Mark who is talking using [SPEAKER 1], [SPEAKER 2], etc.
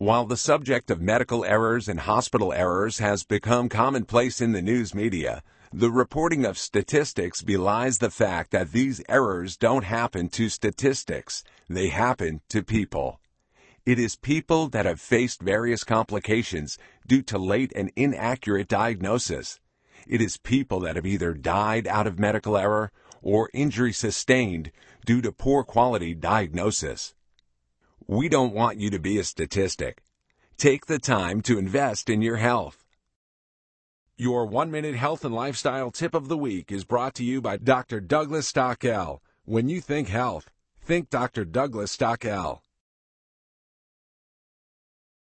[SPEAKER 1] While the subject of medical errors and hospital errors has become commonplace in the news media, the reporting of statistics belies the fact that these errors don't happen to statistics. They happen to people. It is people that have faced various complications due to late and inaccurate diagnosis. It is people that have either died out of medical error or injury sustained due to poor quality diagnosis. We don't want you to be a statistic. Take the time to invest in your health. Your 1-minute health and lifestyle tip of the week is brought to you by Dr. Douglas Stockel. When you think health, think Dr. Douglas Stockel.